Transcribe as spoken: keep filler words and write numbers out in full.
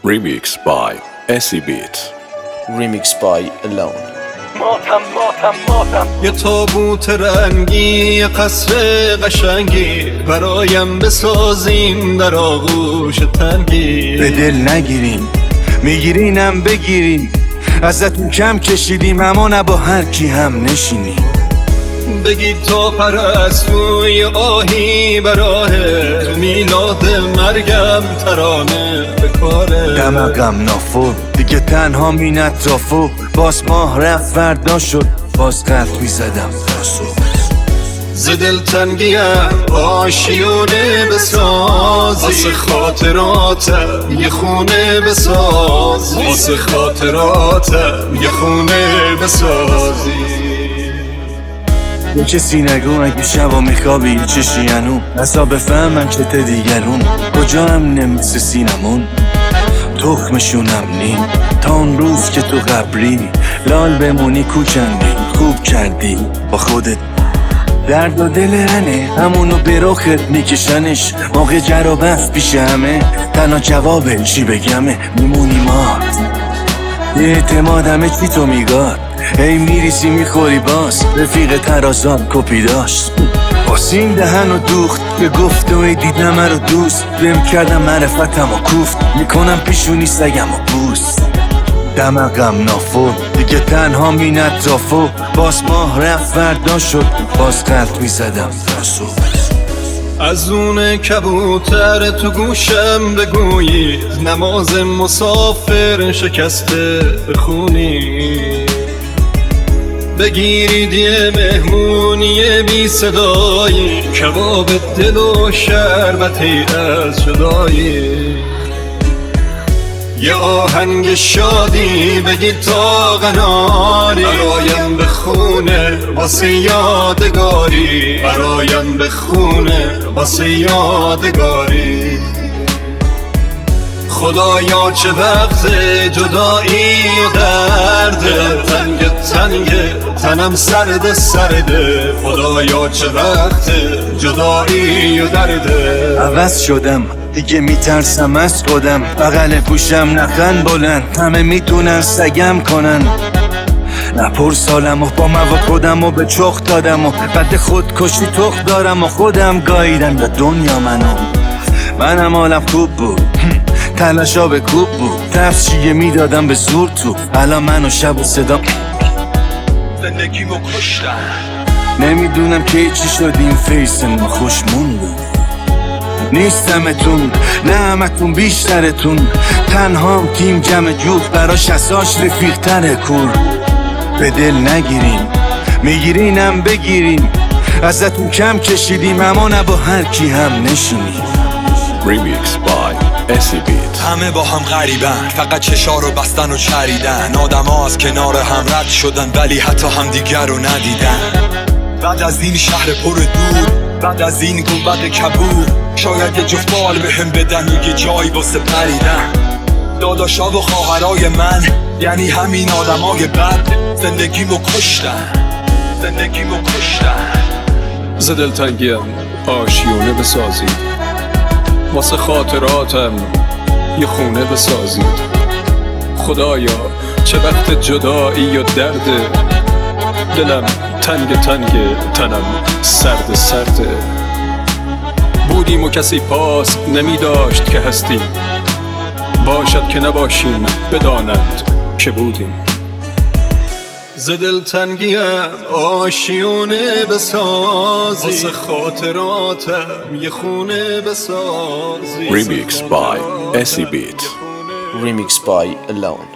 Remix by اسی بیت. Remix by Alone. ماتم ماتم ماتم یه تابوت رنگی، یه قصر قشنگی برایم بسازین در آغوش تنگی. به دل نگیرین میگیرینم بگیرین، ازتون کم کشیدیم اما نه با هر کی هم نشینیم. بگید تا پرستوی آهی براهه، تو میلاد مرگم ترانه به کاره. دماغم نافور دیگه تنها مین اطرافو، باز ماه رفت فردا شد باز قلب میزدم ترسو. ز دلتنگیم آشیونه بسازی، واسه خاطراتم یه خونه بسازی، واسه خاطراتم یه خونه بسازی. یه کسی نگو اگه شبا میخوابی یه چشی هنو، بسا بفهمم چت دیگرون کجا هم نمیسه سینمون. تخمشونم نیم تا اون روز که تو قبری لال بمونی کوچندی، خوب کردی با خودت. درد و دل هنه همونو به رخت میکشنش، موقع جر و بحث پیش همه تنها جوابه چی بگمه. میمونی ما یه اعتمادمه چی تو میگاد، هی میریسی میخوری باز رفیق ترازان کپی داشت. باسین دهن و دوخت که گفت و ای دیدم رو دوست، بهم کردم معرفتم و کوفت میکنم پیشونی سگم و بوست. دماغم نافور دیگه تنها مین اطرافو، باز ماه رفت فردا شد باز قلب میزدم ترسو. از اون کبوتر تو گوشم بگویید، نماز مسافر شکسته بخونی. بگیرید یه مهمونی بی صدایی، کباب دل و شربتی از جدایی. یه آهنگ شادی بگید تا قناری، برایم بخونه واسه یادگاری، برایم بخونه واسه یادگاری. خدایا چه وقت جدایی و درده، تنگ تنگ تنم سرد سرده. خدایا چه وقت جدایی و درده. عوض شدم دیگه میترسم از خودم، بغل گوشم نخن بلند همه میتونن سگم کنن. نپر سالم و با موا خودم و به چخ دادم و بعد خودکشی تخ دارم و خودم گاییدم به دنیا منو. منم حالم خوب بود تلاشا به کوب بود، تفشیه میدادم به زور تو، الان منو شب و صدا زندگیمو کشتم. نمیدونم که چی شدیم فیس ما خوش موندم. نیستمتون نه همتون بیشترتون، تنها تیم جمع جوت براش اساش رفیق تره کور. به دل نگیرین میگیرینم بگیرین، ازتون کم کشیدیم اما نه با هر کی هم نشینیم. Remix by اسی بیت. همه با هم غریبن، فقط چشا رو بستن و چریدن. آدم ها از کنار هم رد شدن ولی حتی هم دیگر رو ندیدن. بعد از این شهر پر دود، بعد از این گنبد کبود، شاید یه جفت بال به هم بدن و یه جایی واسه پریدن. داداشا و خواهرای من یعنی همین آدمای بد، زندگیمو کشتن زندگیمو کشتن. ز دلتنگیم آشیونه بسازید، واسه خاطراتم یه خونه بسازید. خدایا چه وقت جدایی و درده، دلم تنگ تنگ تنم سرد سرده. بودیم و کسی پاس نمی داشت که هستیم، باشد که نباشیم بدانند که بودیم. ز دلتنگیم آشیونه بسازی، واسه خاطراتم یه خونه بسازی. Remix by اسی بیت. Remix by Alone.